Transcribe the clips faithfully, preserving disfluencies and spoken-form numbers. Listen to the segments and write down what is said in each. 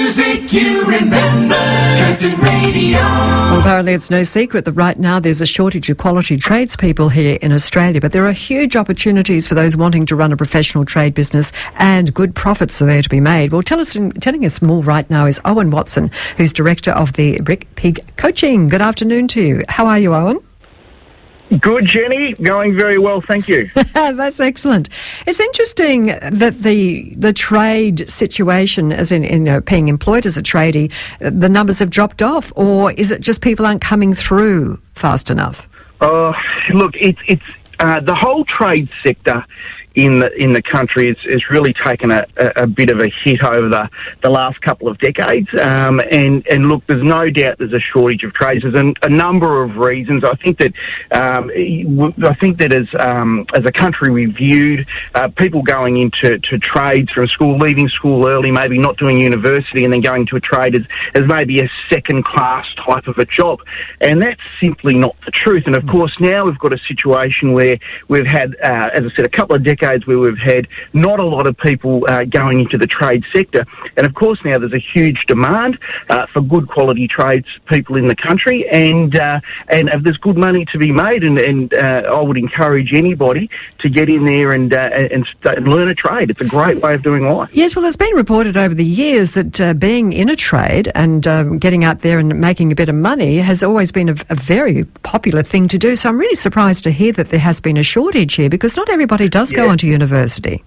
music you remember. Curtin Radio. Well, apparently it's no secret that right now there's a shortage of quality tradespeople here in Australia, but there are huge opportunities for those wanting to run a professional trade business, and good profits are there to be made. Well, tell us, telling us more right now is Owen Watson, who's director of the Brick Pig Coaching. Good afternoon to you. How are you, Owen? Good, Jenny. Going very well, thank you. That's excellent. It's interesting that the the trade situation, as in, in you know, being employed as a tradie, the numbers have dropped off, or is it just people aren't coming through fast enough? Uh, look, it's it's uh, the whole trade sector in the in the country is, is really taken a, a, a bit of a hit over the, the last couple of decades. Um, and, and look, there's no doubt there's a shortage of trades. There's a, a number of reasons. I think that um, I think that as um, as a country we viewed uh, people going into to trades from school, leaving school early, maybe not doing university, and then going to a trade as, as maybe a second class type of a job. And that's simply not the truth. And of course now we've got a situation where we've had, uh, as I said, a couple of decades where we've had not a lot of people uh, going into the trade sector. And of course now there's a huge demand uh, for good quality trades people in the country, and uh, and if there's good money to be made, and, and uh, I would encourage anybody to get in there and uh, and, st- and learn a trade. It's a great way of doing life. Yes, well, it's been reported over the years that uh, being in a trade and um, getting out there and making a bit of money has always been a, a very popular thing to do. So I'm really surprised to hear that there has been a shortage here, because not everybody does Yeah. go on to university.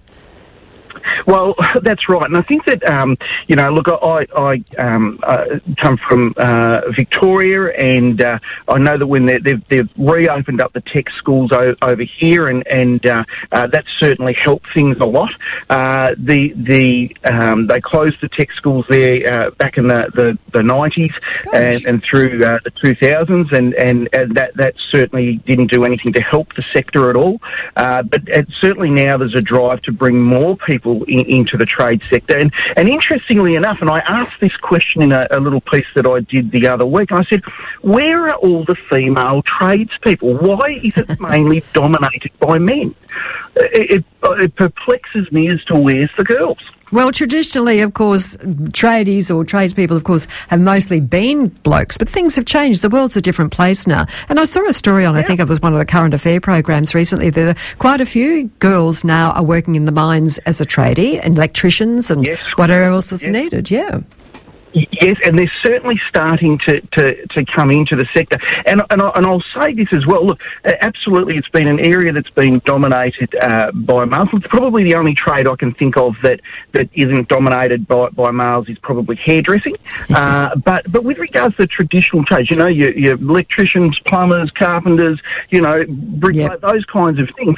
Well, that's right, and I think that um, you know, look, I, I um, uh, come from uh, Victoria, and uh, I know that when they've, they've reopened up the tech schools o- over here, and and uh, uh, that's certainly helped things a lot. Uh, the the um, they closed the tech schools there uh, back in the the, the nineties and, and through uh, the two thousands, and, and and that that certainly didn't do anything to help the sector at all. Uh, but it, certainly now there's a drive to bring more people In, into the trade sector. And, and interestingly enough, and I asked this question in a, a little piece that I did the other week, and I said, where are all the female tradespeople? Why is it mainly dominated by men? It, it, it perplexes me as to where's the girls. Well, traditionally, of course, tradies or tradespeople, of course, have mostly been blokes, but things have changed. The world's a different place now. And I saw a story on, yeah. I think it was one of the current affair programs recently. There are quite a few girls now are working in the mines as a tradie, and electricians and yes. whatever else is yes. needed, yeah. Yes, and they're certainly starting to, to, to come into the sector. And, and, I, and I'll say this as well. Look, absolutely, it's been an area that's been dominated uh, by males. It's probably the only trade I can think of that, that isn't dominated by, by males is probably hairdressing. uh, but but with regards to traditional trades, you know, your, your electricians, plumbers, carpenters, you know, bricklayers, yep. those kinds of things,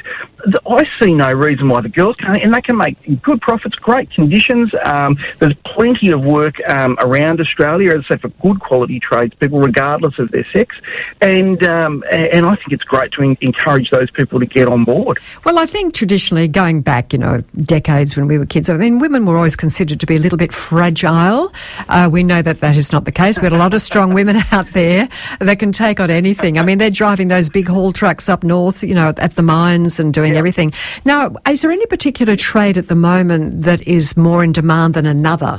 I see no reason why the girls can't, and they can make good profits, great conditions. Um, there's plenty of work um, around Australia, as I say, for good quality tradespeople, regardless of their sex. And um, and I think it's great to en- encourage those people to get on board. Well, I think traditionally, going back, you know, decades when we were kids, I mean, women were always considered to be a little bit fragile. Uh, we know that that is not the case. We have a lot of strong women out there that can take on anything. I mean, they're driving those big haul trucks up north, you know, at the mines and doing yeah. everything. Now, is there any particular trade at the moment that is more in demand than another?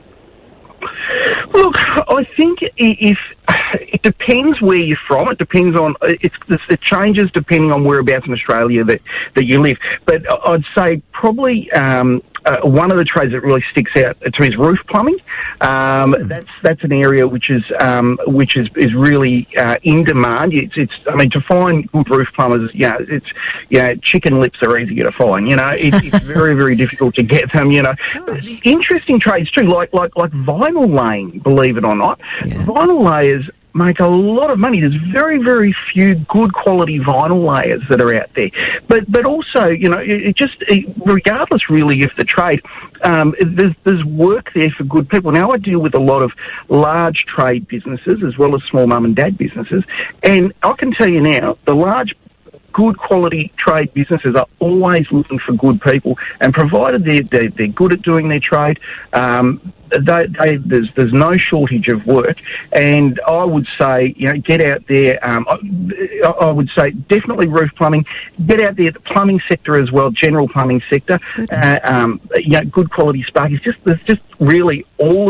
Look, I think if it depends where you're from. It depends on it's it changes depending on whereabouts in Australia that, that you live. But I'd say probably um, uh, one of the trades that really sticks out to me is roof plumbing. Um, mm. That's that's an area which is um, which is is really uh, in demand. It's, it's I mean to find good roof plumbers, you know, it's you know, chicken lips are easier to find. You know, it, it's very very difficult to get them. You know, Gosh. Interesting trades too, like like like vinyl laying. Believe it or not, yeah. vinyl layers make a lot of money. There's very, very few good quality vinyl layers that are out there. But but also, you know, it, it just, it, regardless really of the trade, um, there's, there's work there for good people. Now, I deal with a lot of large trade businesses as well as small mum and dad businesses. And I can tell you now, the large good quality trade businesses are always looking for good people, and provided they're, they're, they're good at doing their trade, um, they, they, there's, there's no shortage of work. And I would say, you know, get out there. Um, I, I would say definitely roof plumbing. Get out there, the plumbing sector as well, general plumbing sector. Uh, um, you know, good quality spark. It's just there's just really all of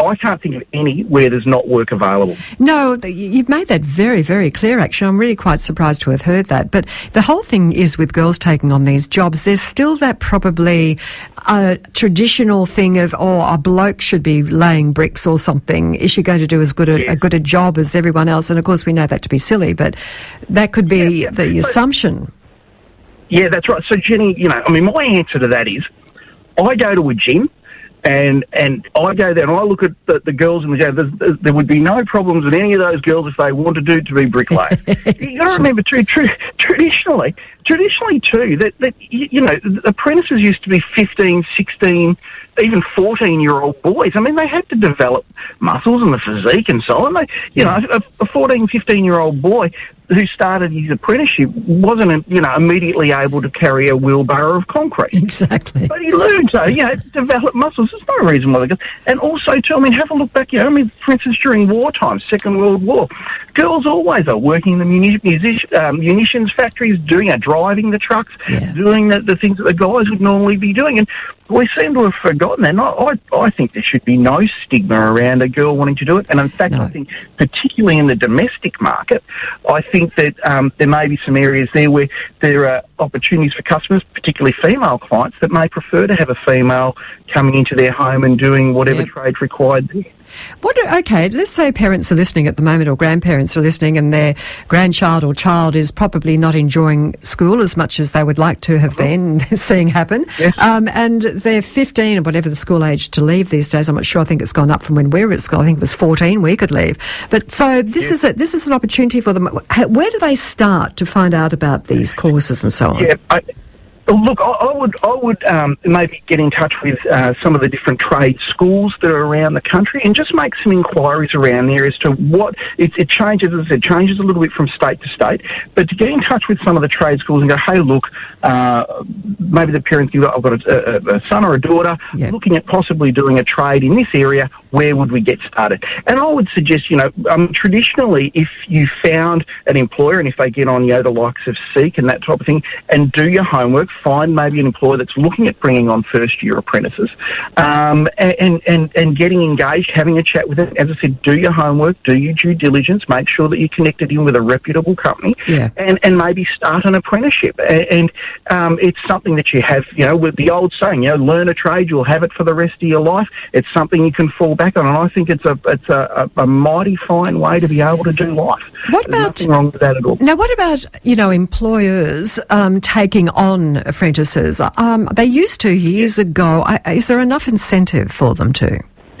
I can't think of any where there's not work available. No, th- you've made that very, very clear, actually. I'm really quite surprised to have heard that. But the whole thing is with girls taking on these jobs, there's still that probably uh, traditional thing of, oh, a bloke should be laying bricks or something. Is she going to do as good a, Yes. a good a job as everyone else? And, of course, we know that to be silly, but that could be Yeah, yeah. the But- assumption. Yeah, that's right. So, Jenny, you know, I mean, my answer to that is I go to a gym and and I go there and I look at the, the girls in the gym. There's, there's, there would be no problems with any of those girls if they wanted to to be bricklayers. you got to remember, too, tr- traditionally, traditionally too, that, that you, you know, apprentices used to be fifteen, sixteen, even fourteen-year-old boys. I mean, they had to develop muscles and the physique and so on. They, you Yeah. know, a, a fourteen, fifteen-year-old boy who started his apprenticeship wasn't, you know, immediately able to carry a wheelbarrow of concrete. Exactly. But he learned to, you know, develop muscles. There's no reason why they go. And also, too, I mean, have a look back, you know, I mean, for instance, during wartime, Second World War, girls always are working in the muni- music, um, munitions factories, doing, you know, driving the trucks, Yeah. doing the, the things that the guys would normally be doing. And we seem to have forgotten that. And I, I, I think there should be no stigma around a girl wanting to do it. And in fact, No. I think, particularly in the domestic market, I think that um, there may be some areas there where there are opportunities for customers, particularly female clients, that may prefer to have a female coming into their home and doing whatever Yep. trade required there. What? do- Okay, let's say parents are listening at the moment, or grandparents are listening, and their grandchild or child is probably not enjoying school as much as they would like to have been seeing happen. Yes. Um, and they're fifteen or whatever the school age to leave these days. I'm not sure. I think it's gone up from when we were at school. I think it was fourteen we could leave. But so this Yes. is a, this is an opportunity for them. How- Where do they start to find out about these courses and so on? Yeah, I, look, I, I would, I would um, maybe get in touch with uh, some of the different trade schools that are around the country and just make some inquiries around there as to what it, it changes. As I said, changes a little bit from state to state. But to get in touch with some of the trade schools and go, hey, look, uh, maybe the parents, you've got, I've got a, a, a son or a daughter Yeah. looking at possibly doing a trade in this area. Where would we get started? And I would suggest, you know, um, traditionally, if you found an employer and if they get on, you know, the likes of Seek and that type of thing, and do your homework, find maybe an employer that's looking at bringing on first-year apprentices, um, and, and, and getting engaged, having a chat with them. As I said, do your homework, do your due diligence, make sure that you're connected in with a reputable company, Yeah. and, and maybe start an apprenticeship. And, and um, it's something that you have, you know, with the old saying, you know, learn a trade, you'll have it for the rest of your life. It's something you can fall back on, and I think it's a it's a, a, a mighty fine way to be able to do life. What There's about- nothing wrong with that at all. Now, what about, you know, employers um, taking on apprentices? Um, they used to years ago. I, is there enough incentive for them to?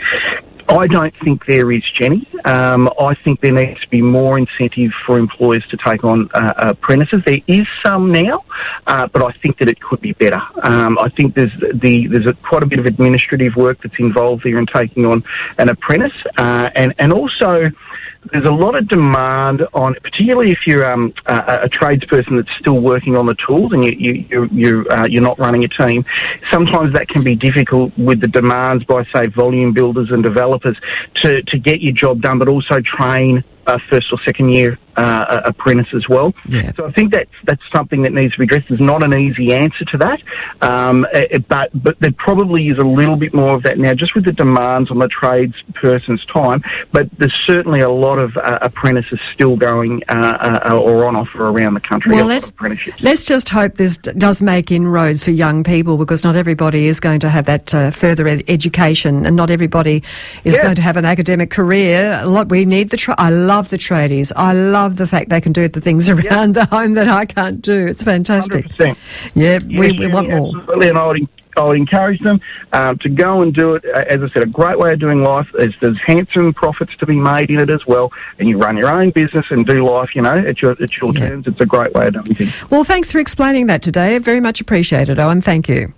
I don't think there is, Jenny. Um, I think there needs to be more incentive for employers to take on uh, apprentices. There is some now, uh, but I think that it could be better. Um, I think there's the there's a, quite a bit of administrative work that's involved there in taking on an apprentice, uh, and and also there's a lot of demand on, particularly if you're um, a, a tradesperson that's still working on the tools and you, you, you, you, uh, you're not running a team. Sometimes that can be difficult with the demands by, say, volume builders and developers to, to get your job done, but also train uh, first or second year uh, apprentice as well. Yeah. So I think that's that's something that needs to be addressed. There's not an easy answer to that, um, uh, but but there probably is a little bit more of that now, just with the demands on the tradesperson's time. But there's certainly a lot of uh, apprentices still going uh, uh, or on offer around the country. Well, a lot let's of apprenticeships. let's just hope this d- does make inroads for young people, because not everybody is going to have that uh, further ed- education, and not everybody is Yeah. going to have an academic career. A lot we need the. Tra- I love the tradies. I love the fact they can do the things around the home that I can't do. It's fantastic. one hundred percent. Yeah, Yeah, we, we yeah, want yeah, more. Absolutely, and I would, en- I would encourage them um, to go and do it. Uh, as I said, a great way of doing life. There's, there's handsome profits to be made in it as well, and you run your own business and do life, you know, at your, at your Yeah. terms. It's a great way of doing things. Well, thanks for explaining that today. Very much appreciated, Owen. Thank you.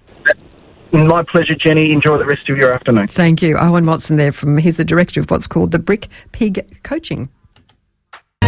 My pleasure, Jenny. Enjoy the rest of your afternoon. Thank you. Owen Watson there from, he's the director of what's called the Brick Pig Coaching.